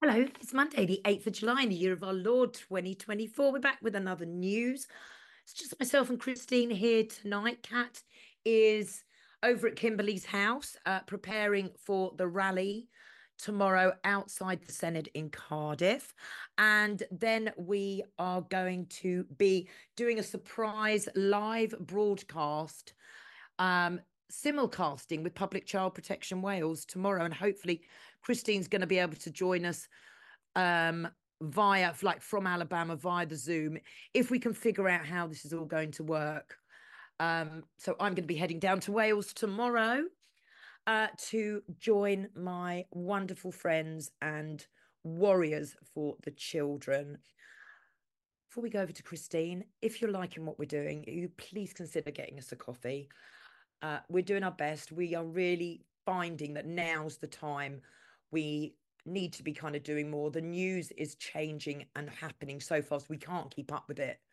Hello, it's Monday, the 8th of July, in the year of our Lord 2024. We're back with another news. It's just myself and Christine here tonight. Kat is over at Kimberly's house, preparing for the rally tomorrow outside the Senedd in Cardiff. And then we are going to be doing a surprise live broadcast, simulcasting with Public Child Protection Wales tomorrow, and hopefully Christine's going to be able to join us via, like, from Alabama via the Zoom, if we can figure out how this is all going to work. So I'm going to be heading down to Wales tomorrow to join my wonderful friends and warriors for the children. Before we go over to Christine, if you're liking what we're doing, you please consider getting us a coffee. We're doing our best. We are really finding that now's the time we need to be kind of doing more. The news is changing and happening so fast, we can't keep up with it.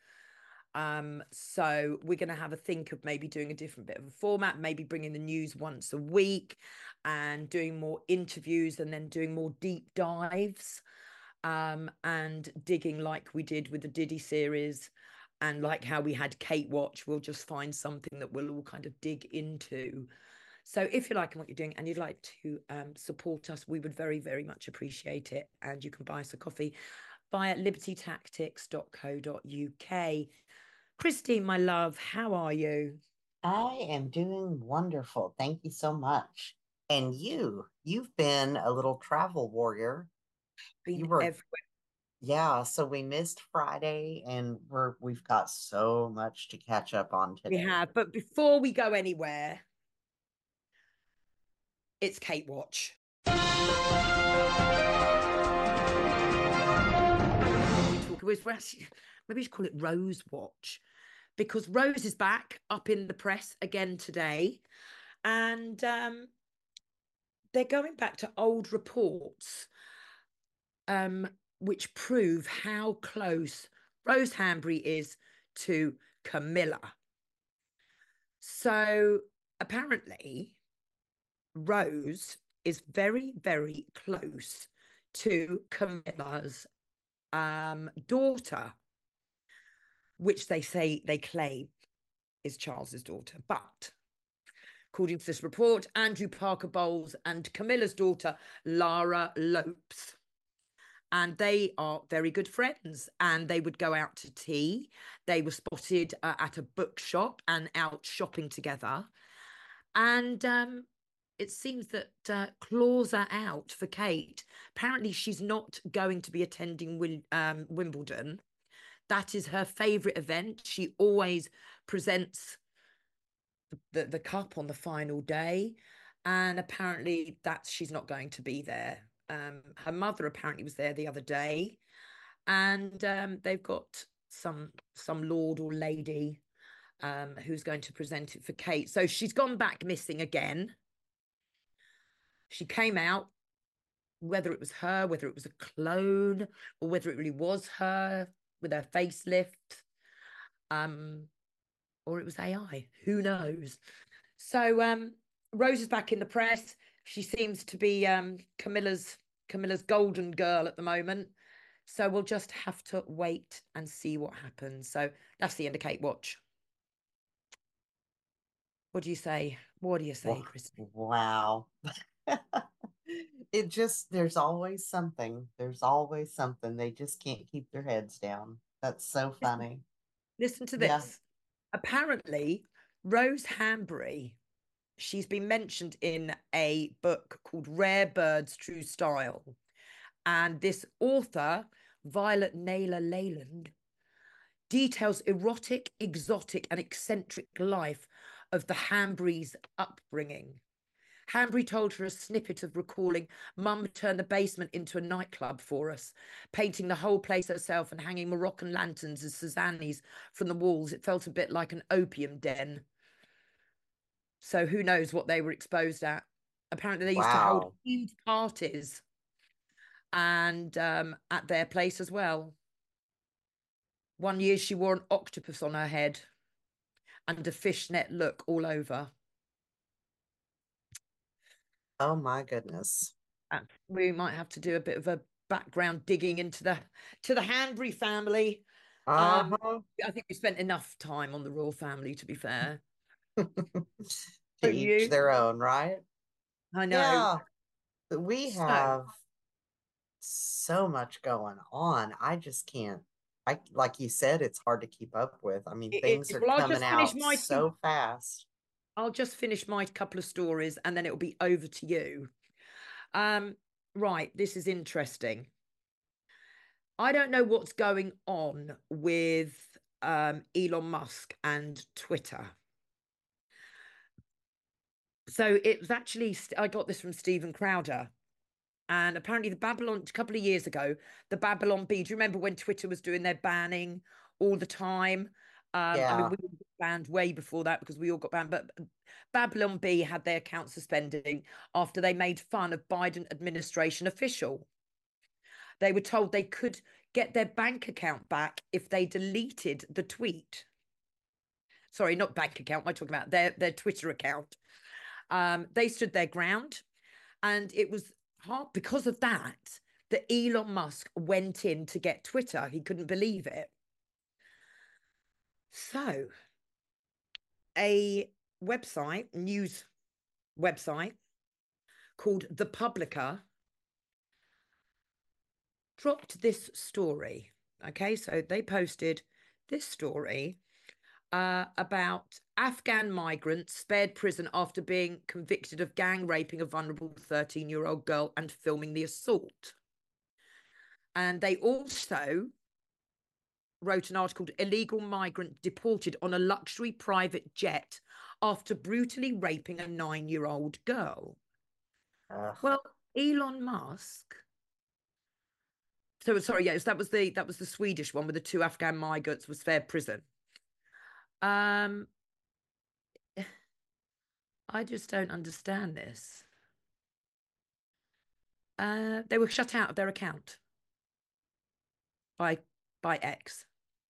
So we're going to have a think of maybe doing a different bit of a format, maybe bringing the news once a week and doing more interviews and then doing more deep dives, and digging like we did with the Diddy series. And like how we had Kate Watch, we'll just find something that we'll all kind of dig into. So if you're liking what you're doing and you'd like to support us, we would very, very much appreciate it. And you can buy us a coffee via libertytactics.co.uk. Christine, my love, how are you? I am doing wonderful. Thank you so much. And you've been a little travel warrior. Been You were, everywhere. yeah, so we missed Friday and we've got so much to catch up on We today. have. But before we go anywhere, it's Kate Watch. Maybe we should call it Rose Watch, because Rose is back up in the press again today. And they're going back to old reports, which prove how close Rose Hambury is to Camilla. So apparently, Rose is very, very close to Camilla's daughter, which they claim is Charles's daughter. But according to this report, Andrew Parker Bowles and Camilla's daughter, Lara Lopes, and they are very good friends, and they would go out to tea. They were spotted at a bookshop and out shopping together. And it seems that claws are out for Kate. Apparently, she's not going to be attending Wimbledon. That is her favourite event. She always presents the cup on the final day. And apparently she's not going to be there. Her mother apparently was there the other day, and they've got some lord or lady who's going to present it for Kate. So she's gone back missing again. She came out, whether it was her, whether it was a clone, or whether it really was her with her facelift, um, or it was AI. Who knows? So Rose is back in the press. She seems to be Camilla's golden girl at the moment. So we'll just have to wait and see what happens. So that's the end of Kate Watch. What do you say? What do you say, Christine? Wow. There's always something. There's always something. They just can't keep their heads down. That's so Listen, funny. listen to Yeah. this. Apparently, Rose Hambury, she's been mentioned in a book called Rare Birds True Style. And this author, Violet Naylor Leyland, details erotic, exotic, and eccentric life of the Hamburys' upbringing. Hanbury told her a snippet of recalling Mum turned the basement into a nightclub for us, painting the whole place herself and hanging Moroccan lanterns as Suzanne's from the walls. It felt a bit like an opium den. So who knows what they were exposed at. Apparently they used to hold Wow. huge parties, and at their place as well. One year she wore an octopus on her head and a fishnet look all over. Oh my goodness. And we might have to do a bit of a background digging into the Hanbury family. Uh-huh. I think we spent enough time on the royal family, to be fair. To Don't each you? their own, right? I know. Yeah, we So have so much going on. I just can't. Like you said, it's hard to keep up with. I mean, it things is. are Well, coming out so fast. I'll just finish my couple of stories, and then it'll be over to you. Um, right, this is interesting. I don't know what's going on with Elon Musk and Twitter. So it was actually, I got this from Stephen Crowder. And apparently, the Babylon, a couple of years ago, the Babylon Bee, do you remember when Twitter was doing their banning all the time? I mean, Yeah. we got banned way before that because we all got banned, but Babylon Bee had their account suspended after they made fun of Biden administration official. They were told they could get their bank account back if they deleted the tweet. Sorry, not bank account. What am I talking about? Their Twitter account. They stood their ground, and it was hard because of that that Elon Musk went in to get Twitter. He couldn't believe it. So, a news website called The Publica dropped this story. Okay, so they posted this story about Afghan migrants spared prison after being convicted of gang raping a vulnerable 13-year-old girl and filming the assault. And they also wrote an article, Illegal Migrant Deported on a Luxury Private Jet After Brutally Raping a 9-year-old Girl. Ugh. Well, Elon Musk. So sorry, yes, that was the Swedish one with the two Afghan migrants was fair prison. Um, I just don't understand this. They were shut out of their account by X.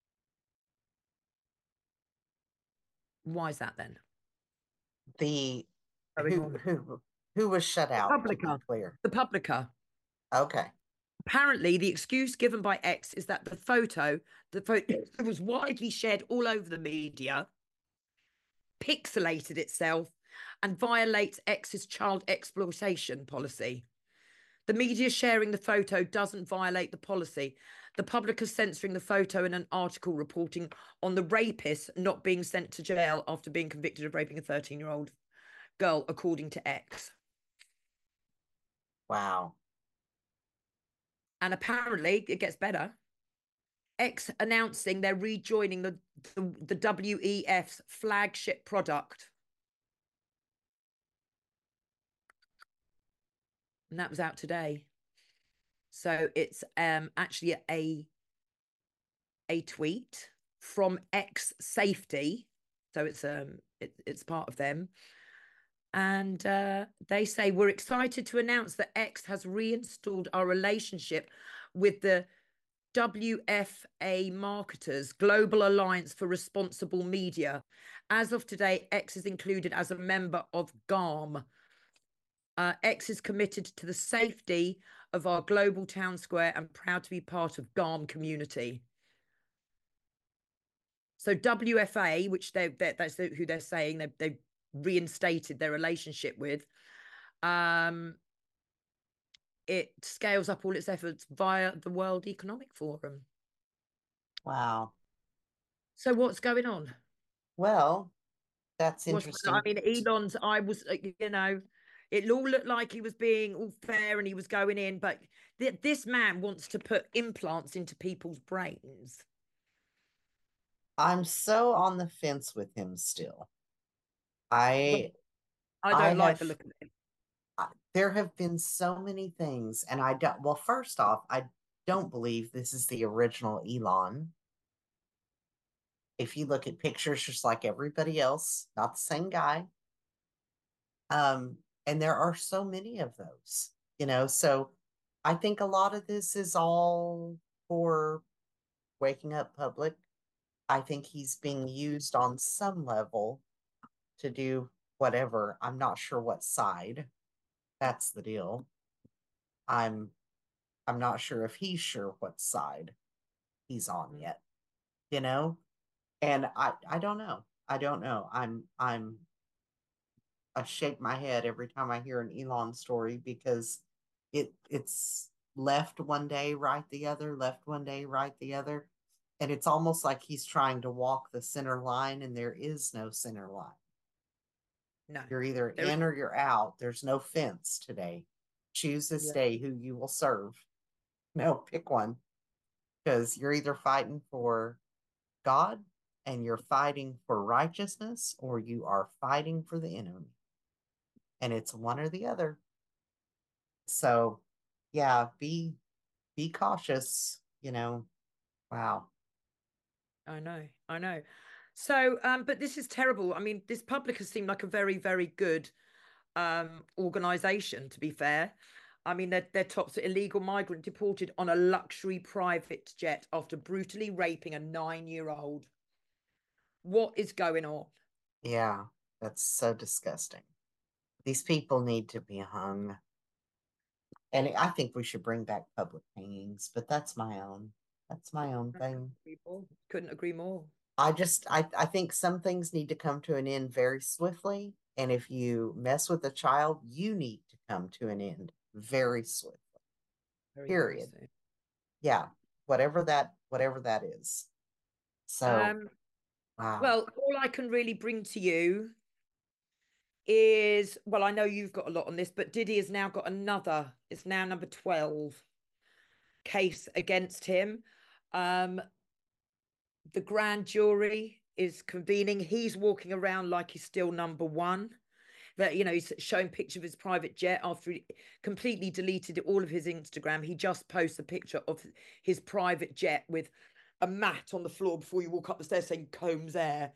Why is that then? The Going who on. who who was shut The out, to be Publica. clear. The Publica. Okay. Apparently, the excuse given by X is that the photo was widely shared all over the media, pixelated itself, and violates X's child exploitation policy. The media sharing the photo doesn't violate the policy. The public is censoring the photo in an article reporting on the rapist not being sent to jail after being convicted of raping a 13-year-old girl, according to X. Wow. And apparently, it gets better. X announcing they're rejoining the WEF's flagship product. And that was out today. So it's actually a tweet from X Safety. So it's part of them. And they say, we're excited to announce that X has reinstalled our relationship with the WFA Marketers Global Alliance for Responsible Media. As of today, X is included as a member of GARM. X is committed to the safety of our global town square and proud to be part of GARM community. So WFA, which that's who they're saying they reinstated their relationship with, it scales up all its efforts via the World Economic Forum. Wow. So what's going on? Well, that's I interesting. mean, Elon's, it all looked like he was being all fair and he was going in, but this man wants to put implants into people's brains. I'm so on the fence with him still. Well, I I I don't like have the look of it. there have been so many things, and I don't. Well, first off, I don't believe this is the original Elon. If you look at pictures, just like everybody else, not the same guy. And there are so many of those, So I think a lot of this is all for waking up public. I think he's being used on some level to do whatever. I'm not sure what side. That's the deal. I'm I'm not sure if he's sure what side he's on Mm. yet, you know? And I don't know. I don't know. I shake my head every time I hear an Elon story because it's left one day, right the other, left one day, right the other. And it's almost like he's trying to walk the center line, and there is no center line. No, You're either there is. in or you're out. There's no fence today. Choose this Yeah, day who you will serve. No, pick one, because you're either fighting for God and you're fighting for righteousness, or you are fighting for the enemy. And it's one or the other. So yeah, be cautious, you know. Wow. I know, I know. So, but this is terrible. I mean, this Publica seemed like a very, very good organization, to be fair. I mean, their top's illegal migrant deported on a luxury private jet after brutally raping a 9-year-old. What is going on? Yeah, that's so disgusting. These people need to be hung. And I think we should bring back public hangings, but that's my own thing. Couldn't agree more. I think some things need to come to an end very swiftly. And if you mess with a child, you need to come to an end very swiftly. Very, very Period. soon. Yeah. Whatever that is. So Um, wow. well, all I can really bring to you is, well, I know you've got a lot on this, but Diddy has now got another, it's now number 12 case against him. Um, the grand jury is convening. He's walking around like he's still number one. That, you know, he's showing picture of his private jet after he completely deleted all of his Instagram. He just posts a picture of his private jet with a mat on the floor before you walk up the stairs saying Combs Air.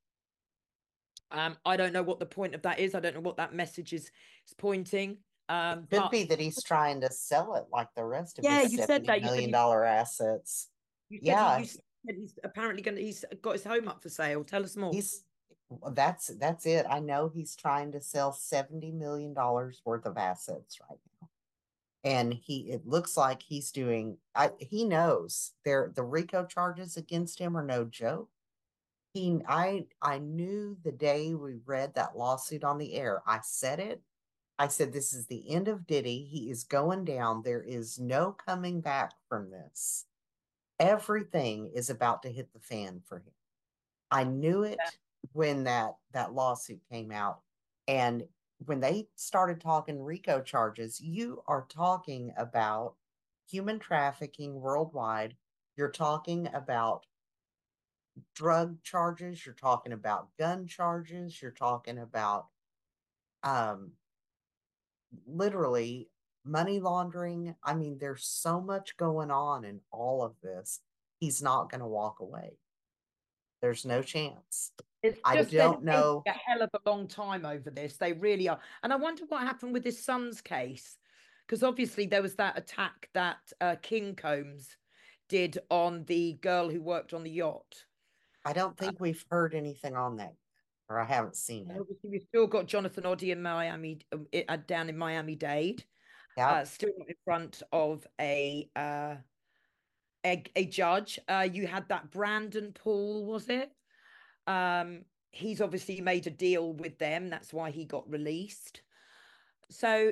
I don't know what the point of that is. I don't know what that message is pointing. Could But be that he's trying to sell it like the rest of yeah, his you said $70 that. You said million dollar assets. you Yeah, said he's apparently going to he's got his home up for sale. Tell us more. he's that's it. I know he's trying to sell $70 million worth of assets right now. And it looks like he's doing he knows the RICO charges against him are no joke. I knew the day we read that lawsuit on the air. I said it. I said, this is the end of Diddy. He is going down. There is no coming back from this. Everything is about to hit the fan for him. I knew it when that lawsuit came out. And when they started talking RICO charges, you are talking about human trafficking worldwide. You're talking about drug charges. You're talking about gun charges. You're talking about um, literally money laundering. I mean, there's so much going on in all of this. He's not going to walk away. There's no chance. It's I just they're don't taking know. a hell of a long time over this. They really are. And I wonder what happened with his son's case. Because obviously there was that attack that King Combs did on the girl who worked on the yacht. I don't Uh, think we've heard anything on that, or I haven't seen and it. obviously we've still got Jonathan Oddy in Miami, down in Miami-Dade, Yep. still not in front of a judge. You had that Brandon Paul, was it? He's obviously made a deal with them. That's why he got released. So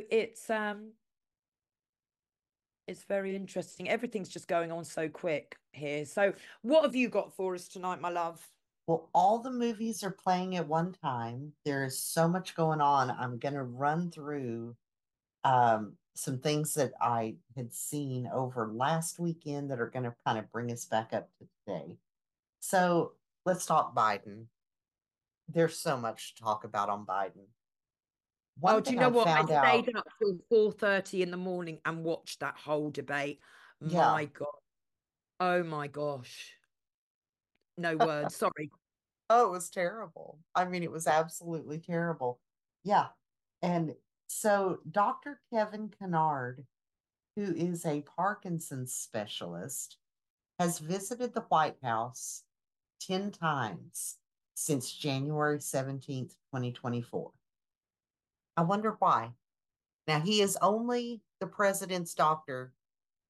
it's very interesting. Everything's just going on so quick here. So what have you got for us tonight, my love? Well, all the movies are playing at one time. There is so much going on. I'm going to run through some things that I had seen over last weekend that are going to kind of bring us back up to today. So let's talk Biden. There's so much to talk about on Biden. Oh, One do you thing know I what? I found out, stayed up till 4:30 in the morning and watched that whole debate. yeah, My God. Oh my gosh. No words. Sorry. oh, it was terrible. I mean, it was absolutely terrible. Yeah. And so Dr. Kevin Kennard, who is a Parkinson's specialist, has visited the White House 10 times since January 17th, 2024. I wonder why. Now, he is only the president's doctor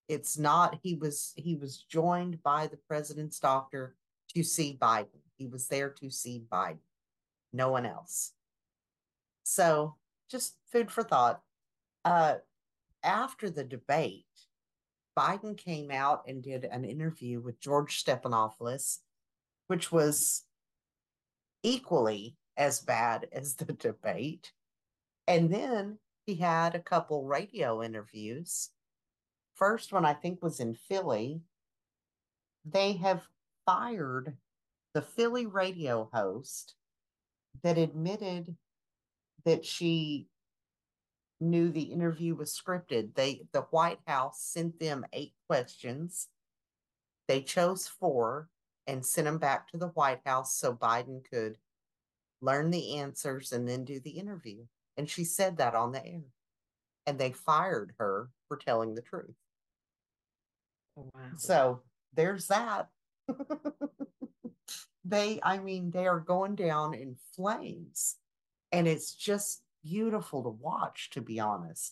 It's not, he was joined by the president's doctor to see Biden. He was there to see Biden, no one else. So just food for thought. Uh, After the debate, Biden came out and did an interview with George Stephanopoulos, which was equally as bad as the debate. And then he had a couple radio interviews. First one, I think, was in Philly. They have fired the Philly radio host that admitted that she knew the interview was scripted. The White House sent them 8 questions. They chose 4 and sent them back to the White House so Biden could learn the answers and then do the interview. And she said that on the air. And they fired her for telling the truth. Oh, wow. So there's that. I mean, they are going down in flames. And it's just beautiful to watch, to be honest.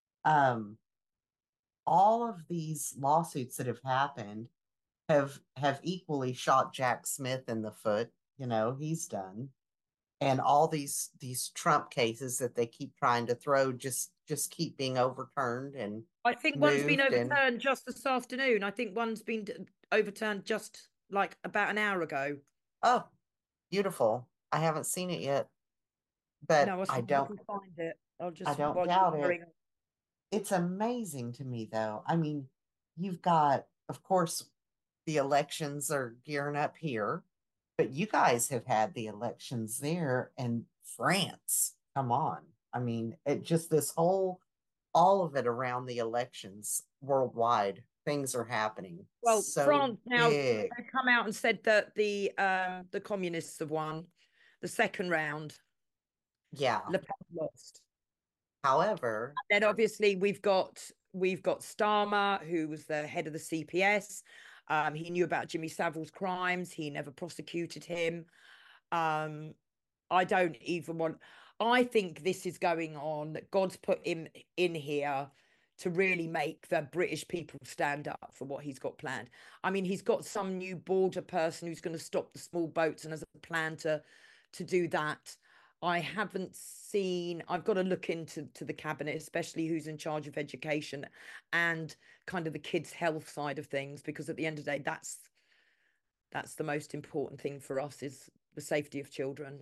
All of these lawsuits that have happened have equally shot Jack Smith in the foot. You know, he's done. And all these Trump cases that they keep trying to throw just keep being overturned and I think one's been overturned just this afternoon. I think one's been overturned just like about an hour ago. Oh, beautiful. I haven't seen it yet, but No, I I can find it. I'll just I don't watch doubt it. it. It's amazing to me, though. I mean, you've got, of course, the elections are gearing up here, but you guys have had the elections there in France. Come on. I mean, it just this whole, all of it around the elections worldwide, things are happening Well, so France now big. have come out and said that the communists have won the second round. Yeah. Le Pen lost. However, Then obviously we've got Starmer, who was the head of the CPS. He knew about Jimmy Savile's crimes. He never prosecuted him. Um, I don't even want. I think this is going on. That God's put him in here to really make the British people stand up for what he's got planned. I mean, he's got some new border person who's going to stop the small boats and has a plan to do that. I haven't seen. I've got to look into the cabinet, especially who's in charge of education and kind of the kids' health side of things, because at the end of the day, that's the most important thing for us is the safety of children.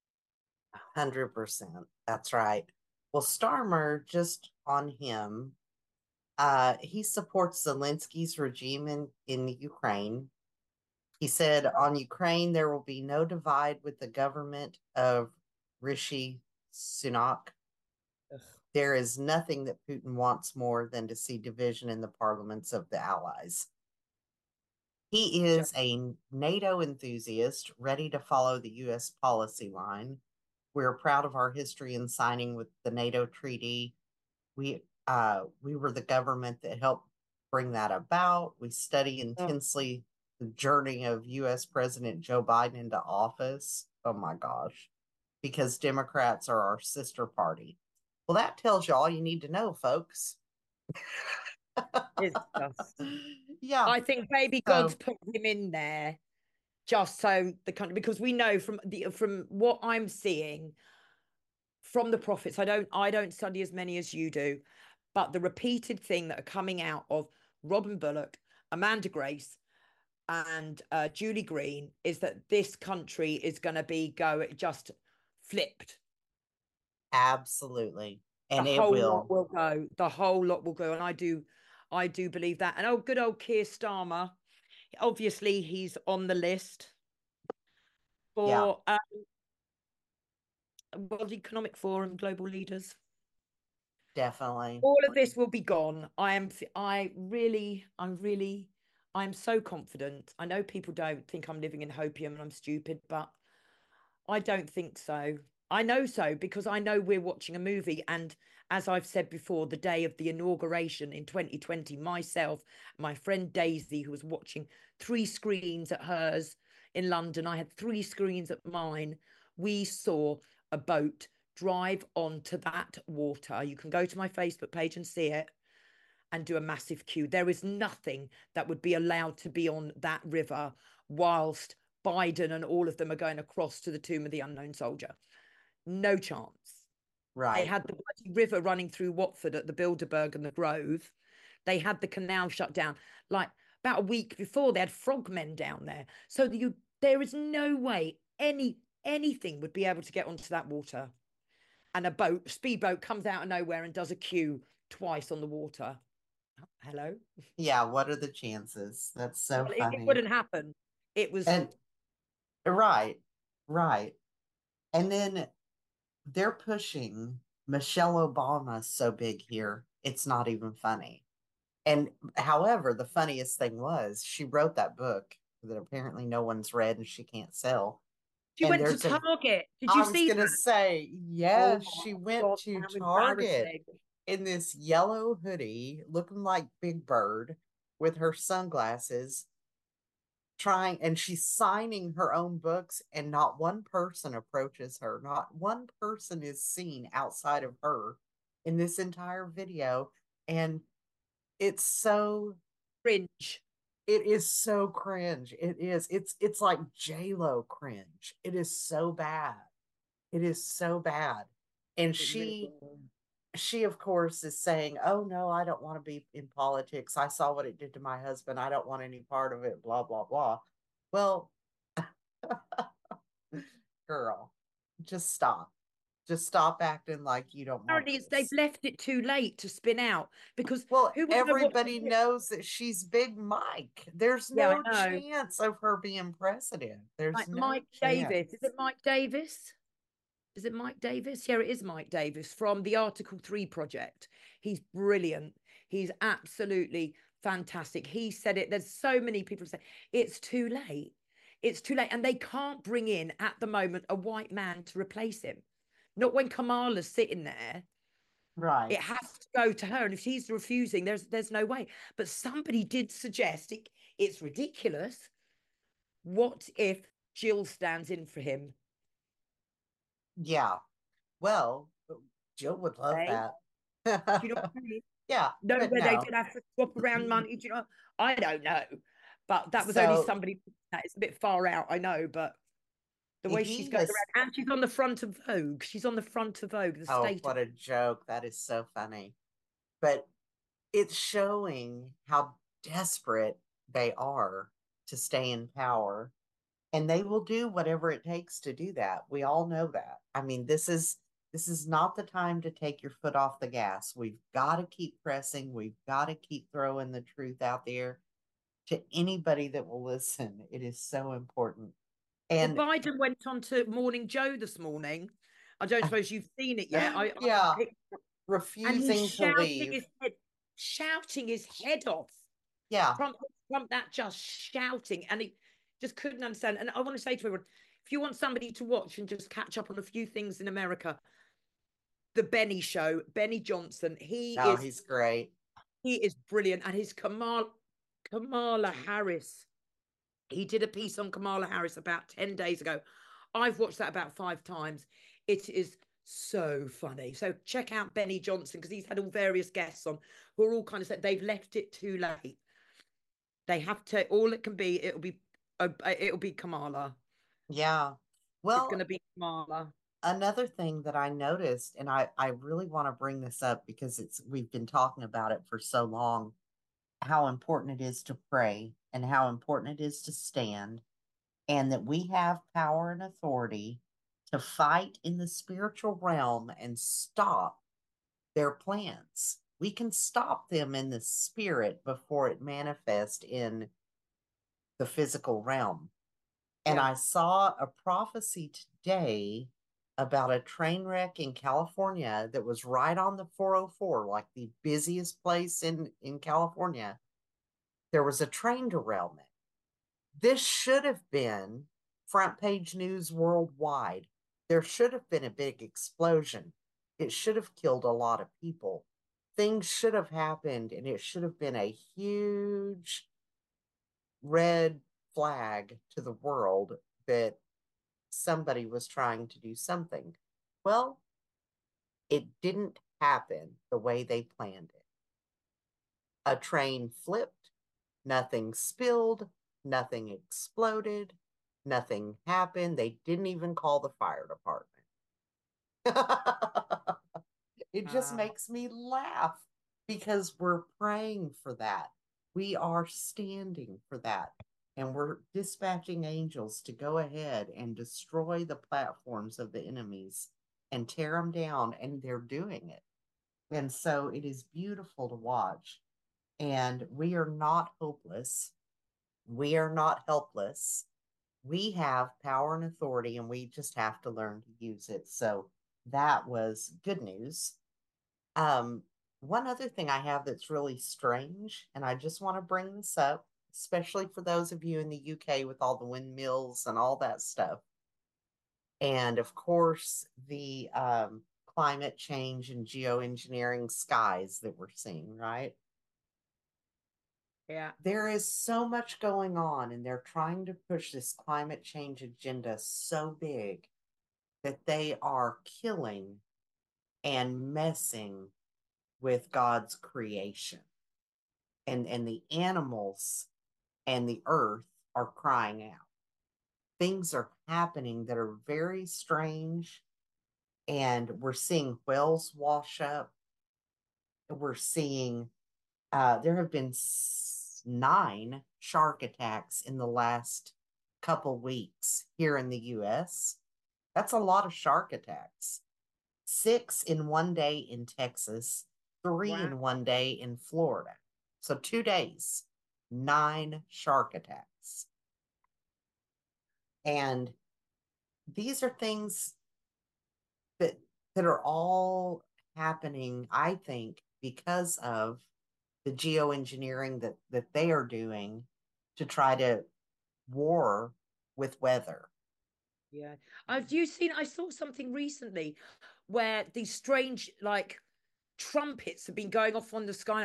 100%. That's right. Well, Starmer, just on him, he supports Zelensky's regime in Ukraine. He said on Ukraine, there will be no divide with the government of Rishi Sunak. Ugh. There is nothing that Putin wants more than to see division in the parliaments of the allies. He is a NATO enthusiast, ready to follow the U.S. policy line. We're proud of our history in signing with the NATO treaty. We were the government that helped bring that about. We study intensely the journey of U.S. President Joe Biden into office. Oh my gosh, because Democrats are our sister party. Well, that tells you all you need to know, folks. It's just, Yeah. I think maybe God's put him in there just so the country, because we know from what I'm seeing from the prophets, I don't study as many as you do, but the repeated thing that are coming out of Robin Bullock, Amanda Grace, and Julie Green is that this country is going to be just flipped. Absolutely. And The it whole lot will. will go. The whole lot will go, and I do believe that. And oh, good old Keir Starmer. Obviously, he's on the list Yeah, for World Economic Forum global leaders. definitely. All of this will be gone. I'm so confident. I know people don't think I'm living in hopium and I'm stupid, but I don't think so. I know so because I know we're watching a movie. And as I've said before, the day of the inauguration in 2020, myself, my friend Daisy, who was watching 3 screens at hers in London, I had 3 screens at mine. We saw a boat drive onto that water. You can go to my Facebook page and see it. and do a massive queue. There is nothing that would be allowed to be on that river whilst Biden and all of them are going across to the tomb of the unknown soldier. No chance. They Right. had the bloody river running through Watford at the Bilderberg and the Grove. They had the canal shut down. Like about a week before, they had frogmen down there. So there is no way anything would be able to get onto that water. And a speedboat comes out of nowhere and does a queue twice on the water. Hello? Yeah, what are the chances? That's so Well, it funny. wouldn't happen. It was And right, right. And then they're pushing Michelle Obama so big here, it's not even funny. And however, the funniest thing was she wrote that book that apparently no one's read and she can't sell. she And went to there's a, Target. Did you I was see gonna that? say, Oh yes, she my went God, to how Target embarrassing. in this yellow hoodie, looking like Big Bird with her sunglasses, trying, and she's signing her own books, and not one person approaches her. Not one person is seen outside of her in this entire video. And it's so Cringe. it is so cringe. It's like J-Lo cringe. It is so bad. It is so bad. And It really she of course is saying, "Oh no, I don't want to be in politics. I saw what it did to my husband. I don't want any part of it, blah blah blah." Well, girl, just stop. Just stop acting like you don't want apparently they've this. left it too late to spin out because Well, who would know what to everybody do? knows that she's Big Mike. There's Yeah, no I know. chance of her being president. There's Like no Mike Davis. Is chance. it Mike Davis? Is it Mike Davis? Yeah, it is Mike Davis from the Article 3 project. He's brilliant. He's absolutely fantastic. He said it. There's so many people say it's too late. It's too late. And they can't bring in at the moment a white man to replace him. Not when Kamala's sitting there. Right. It has to go to her. And if she's refusing, there's no way. But somebody did suggest it's ridiculous. What if Jill stands in for him? Yeah. Well, Jill would love Eh? that. Do you know what I mean? Yeah, Know but where they no. did have to swap around money. Do you know? I don't know. But that was only So somebody that is a bit far out, I know, but the way she's he going has, around, and she's on the front of Vogue. She's on the front of Vogue, the oh, state of what a joke. That is so funny. But it's showing how desperate they are to stay in power. And they will do whatever it takes to do that. We all know that. I mean, this is not the time to take your foot off the gas. We've got to keep pressing. We've got to keep throwing the truth out there to anybody that will listen. It is so important. Well, And Biden went on to Morning Joe this morning. I don't suppose you've seen it yet. yeah, And he's refusing to leave. shouting his head off. Yeah, Trump, Trump, that just shouting, and he just couldn't understand. And I want to say to everyone, if you want somebody to watch and just catch up on a few things in America, the Benny Show, Benny Johnson, no, he's great. he is brilliant, and his Kamala Harris. He did a piece on Kamala Harris about 10 days ago. I've watched that about 5 times. It is so funny. So check out Benny Johnson because he's had all various guests on who are all kind of said they've left it too late. They have to. All it can be. It'll be Kamala. Yeah. It's going Well, to be Kamala. another thing that I noticed, and I really want to bring this up because we've been talking about it for so long, how important it is to pray and how important it is to stand, and that we have power and authority to fight in the spiritual realm and stop their plans. We can stop them in the spirit before it manifests in the physical realm. And Yeah. I saw a prophecy today about a train wreck in California that was right on the 404, like the busiest place in California. There was a train derailment. This should have been front page news worldwide. There should have been a big explosion. It should have killed a lot of people. Things should have happened, and it should have been a huge red flag to the world that somebody was trying to do something. Well, it didn't happen the way they planned it. A train flipped, nothing spilled, nothing exploded, nothing happened. They didn't even call the fire department. It just makes me laugh because we're praying for that. We are standing for that. And we're dispatching angels to go ahead and destroy the platforms of the enemies and tear them down. And they're doing it. And so it is beautiful to watch. And we are not hopeless. We are not helpless. We have power and authority, and we just have to learn to use it. So that was good news. One other thing I have that's really strange, and I just want to bring this up, especially for those of you in the UK with all the windmills and all that stuff. And of course, the climate change and geoengineering skies that we're seeing, right? Yeah. There is so much going on, and they're trying to push this climate change agenda so big that they are killing and messing with God's creation. And the animals and the earth are crying out. Things are happening that are very strange, and we're seeing whales wash up. We're seeing there have been 9 shark attacks in the last couple weeks here in the US. That's a lot of shark attacks. 6 in one day in Texas, 3 Wow. in one day in Florida. So 2 days, 9 shark attacks. And these are things that are all happening, I think, because of the geoengineering that they are doing to try to war with weather. Yeah. Have you seen? I saw something recently where these strange, like, trumpets have been going off on the sky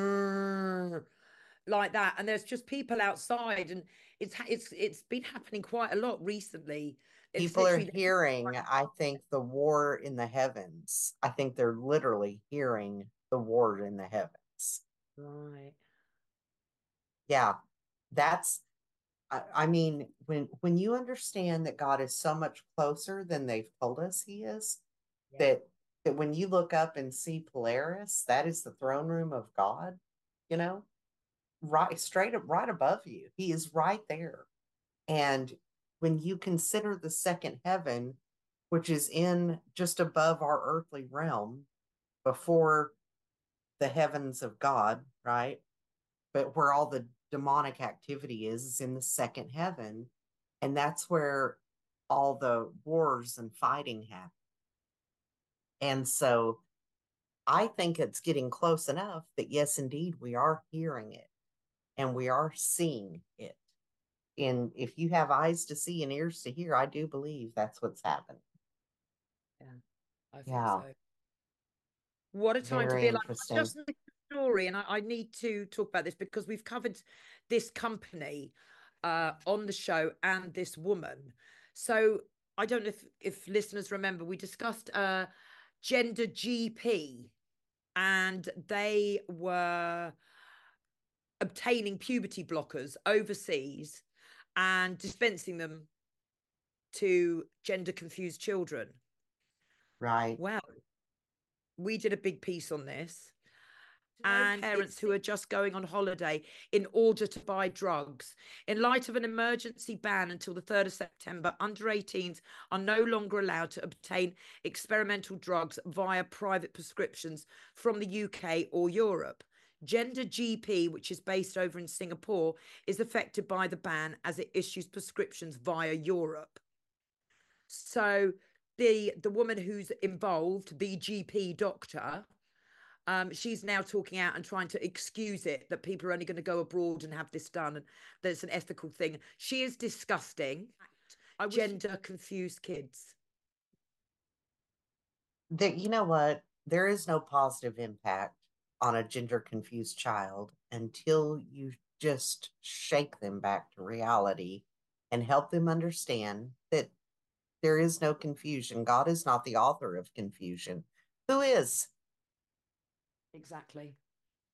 like that, and there's just people outside, and it's been happening quite a lot recently. It's People are literally hearing, I think, the war in the heavens. I think they're literally hearing the war in the heavens. right. Yeah, that's I mean, when you understand that God is so much closer than they've told us he is, Yeah. that when you look up and see Polaris, that is the throne room of God, you know, right straight up right above you. He is right there. And when you consider the second heaven, which is in just above our earthly realm, before the heavens of God, right? But where all the demonic activity is in the second heaven. And that's where all the wars and fighting happen. And so I think it's getting close enough that, yes, indeed, we are hearing it and we are seeing it. And if you have eyes to see and ears to hear, I do believe that's what's happening. Yeah, I think Yeah, so. What a time to very be alive. interesting. Just a story, and I need to talk about this because we've covered this company on the show and this woman. So I don't know if listeners remember, we discussed Gender GP, and they were obtaining puberty blockers overseas and dispensing them to gender confused children. Right. Well, we did a big piece on this, and parents who are just going on holiday in order to buy drugs. In light of an emergency ban until the 3rd of September, under 18s are no longer allowed to obtain experimental drugs via private prescriptions from the UK or Europe. Gender GP, which is based over in Singapore, is affected by the ban as it issues prescriptions via Europe. So the woman who's involved, the GP doctor, she's now talking out and trying to excuse it, that people are only going to go abroad and have this done, and that it's an ethical thing. She is disgusting. Gender confused kids. You know what? There is no positive impact on a gender confused child until you just shake them back to reality and help them understand that there is no confusion. God is not the author of confusion. Who is? Exactly.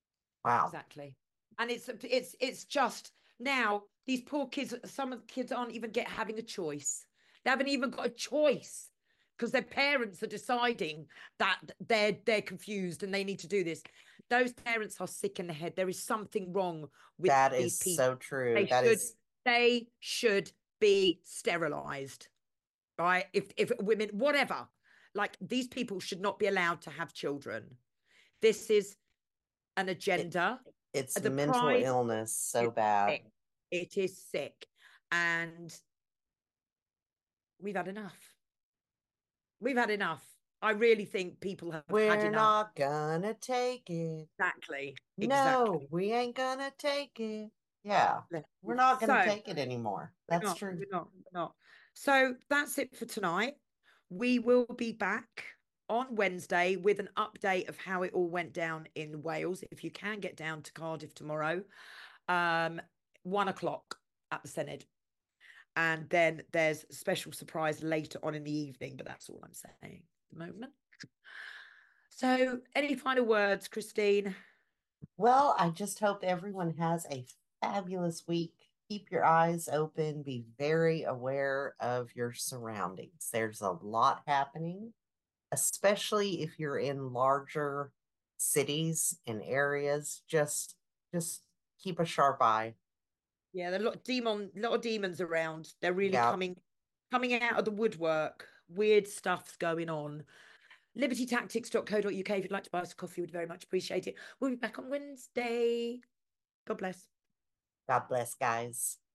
Wow. Exactly. And it's just now these poor kids, some of the kids aren't even having a choice. They haven't even got a choice because their parents are deciding that they're confused and they need to do this. Those parents are sick in the head. There is something wrong with That these is people. so true. They That should is they should be sterilized, right? If women, whatever, like these people should not be allowed to have children. This is an it, agenda. it's The mental pride illness so is bad. sick. It is sick. And we've had enough. We've had enough. I really think people have had We're enough. not gonna take it. Exactly. No, Exactly. we ain't gonna take it. Yeah, we're not gonna So take it anymore. we're That's not, true. we're not, we're not. So that's it for tonight. We will be back on Wednesday with an update of how it all went down in Wales. If you can get down to Cardiff tomorrow, 1 o'clock at the Senedd. And then there's a special surprise later on in the evening, but that's all I'm saying at the moment. So, any final words, Christine? Well, I just hope everyone has a fabulous week. Keep your eyes open, be very aware of your surroundings. There's a lot happening, especially if you're in larger cities and areas. Just keep a sharp eye. Yeah, there's a lot of demons around. They're really Yeah, coming out of the woodwork. Weird stuff's going on. libertytactics.co.uk if you'd like to buy us a coffee, we'd very much appreciate it. We'll be back on Wednesday. God bless. God bless, guys.